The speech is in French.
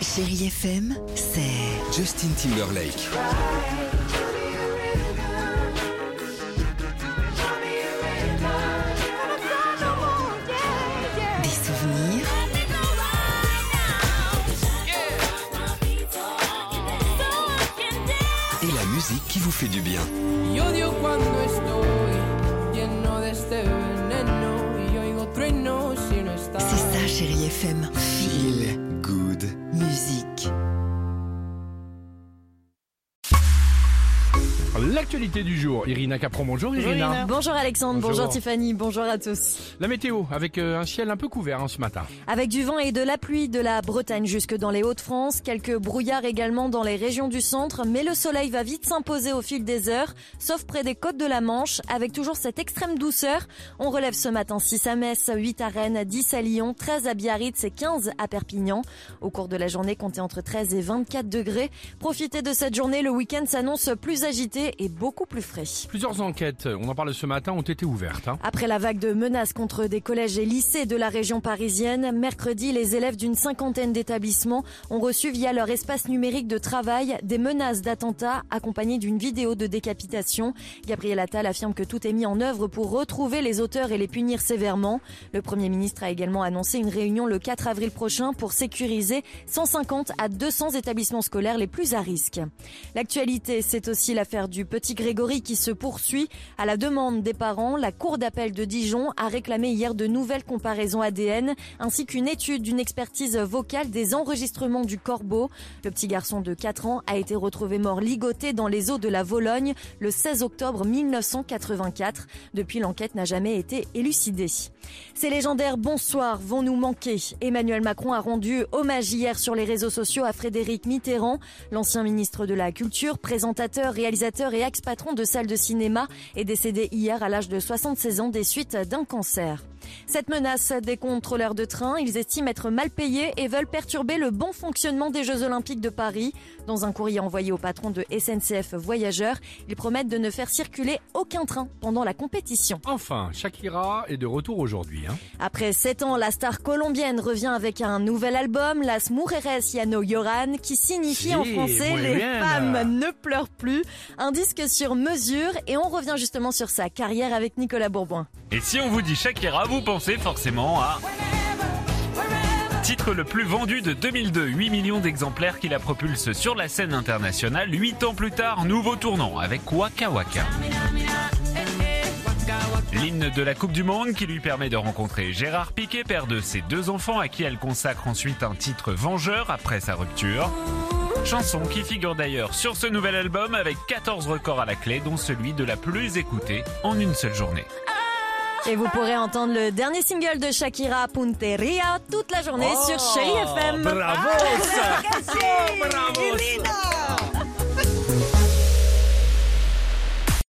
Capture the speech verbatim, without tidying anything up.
Chérie F M, c'est Justin Timberlake. Des souvenirs. Et la musique qui vous fait du bien. C'est ça, Chérie F M. Feel good. Musique. L'actualité du jour, Irina Capron, bonjour Irina. Bonjour Alexandre, bonjour. Bonjour. Tiffany, bonjour à tous. La météo avec euh, un ciel un peu couvert hein, ce matin. Avec du vent et de la pluie de la Bretagne jusque dans les Hauts-de-France, quelques brouillards également dans les régions du centre, mais le soleil va vite s'imposer au fil des heures, sauf près des côtes de la Manche, avec toujours cette extrême douceur. On relève ce matin six à Metz, huit à Rennes, dix à Lyon, treize à Biarritz et quinze à Perpignan. Au cours de la journée, comptez entre treize et vingt-quatre degrés. Profitez de cette journée, le week-end s'annonce plus agité et beaucoup plus frais. Plusieurs enquêtes, on en parle ce matin, ont été ouvertes. Hein. Après la vague de menaces contre des collèges et lycées de la région parisienne, mercredi, les élèves d'une cinquantaine d'établissements ont reçu via leur espace numérique de travail des menaces d'attentats accompagnées d'une vidéo de décapitation. Gabriel Attal affirme que tout est mis en œuvre pour retrouver les auteurs et les punir sévèrement. Le Premier ministre a également annoncé une réunion le quatre avril prochain pour sécuriser cent cinquante à deux cents établissements scolaires les plus à risque. L'actualité, c'est aussi l'affaire du petit Grégory qui se poursuit. À la demande des parents, la Cour d'appel de Dijon a réclamé hier de nouvelles comparaisons A D N ainsi qu'une étude d'une expertise vocale des enregistrements du corbeau. Le petit garçon de quatre ans a été retrouvé mort ligoté dans les eaux de la Vologne le seize octobre mille neuf cent quatre-vingt-quatre. Depuis, l'enquête n'a jamais été élucidée. Ces légendaires bonsoirs vont nous manquer. Emmanuel Macron a rendu hommage hier sur les réseaux sociaux à Frédéric Mitterrand. L'ancien ministre de la Culture, présentateur, réalisateur et ex-patron de salle de cinéma est décédé hier à l'âge de soixante-seize ans des suites d'un cancer. Cette menace des contrôleurs de train, ils estiment être mal payés et veulent perturber le bon fonctionnement des Jeux Olympiques de Paris. Dans un courrier envoyé au patron de S N C F Voyageurs, ils promettent de ne faire circuler aucun train pendant la compétition. Enfin, Shakira est de retour aujourd'hui. Hein. Après sept ans, la star colombienne revient avec un nouvel album, Las Mujeres Ya No Lloran, qui signifie Si, en français muy Les bien. femmes ne pleurent plus. Un disque sur mesure et on revient justement sur sa carrière avec Nicolas Bourboin. Et si on vous dit Shakira, vous pensez forcément à... Titre le plus vendu de deux mille deux, huit millions d'exemplaires qui la propulse sur la scène internationale. huit ans plus tard, nouveau tournant avec Waka Waka. L'hymne de la Coupe du Monde qui lui permet de rencontrer Gérard Piqué, père de ses deux enfants à qui elle consacre ensuite un titre vengeur après sa rupture. Chanson qui figure d'ailleurs sur ce nouvel album avec quatorze records à la clé, dont celui de la plus écoutée en une seule journée. Et vous pourrez entendre le dernier single de Shakira, Punteria, toute la journée sur Chérie F M. Bravo ça. Oh, bravo ça.